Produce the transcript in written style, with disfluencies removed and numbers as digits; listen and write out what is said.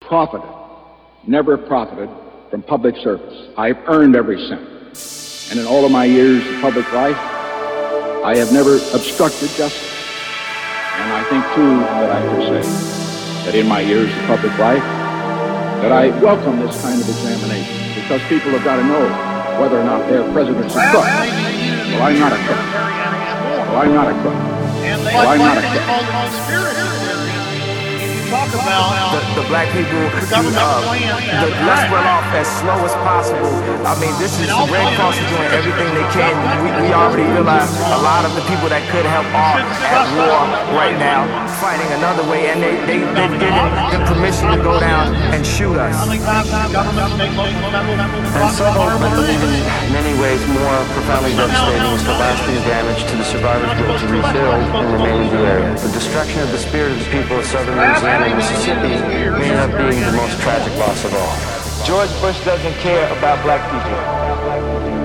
profited, never profited from public service. I've earned every cent. And in all of my years of public life, I have never obstructed justice. And I think, too, that I can say that in my years of public life, that I welcome this kind of examination, because people have got to know whether or not their president's a crook. Well, I'm not a crook. Well, I'm not a crook. Well, I'm not a crook. Talk about the black people, let's well off as slow as possible. I mean, this is the Red Cross is doing everything they can. We already realize a lot of the people that could help are at war right now, fighting another way, and they've given them permission to go down and shoot us. And so, in many ways, more profoundly devastating is the lasting damage to the survivors' will to rebuild and remain in the area. The destruction of the spirit of the people of southern Louisiana and Mississippi may end up being the most tragic loss of all. George Bush doesn't care about black people.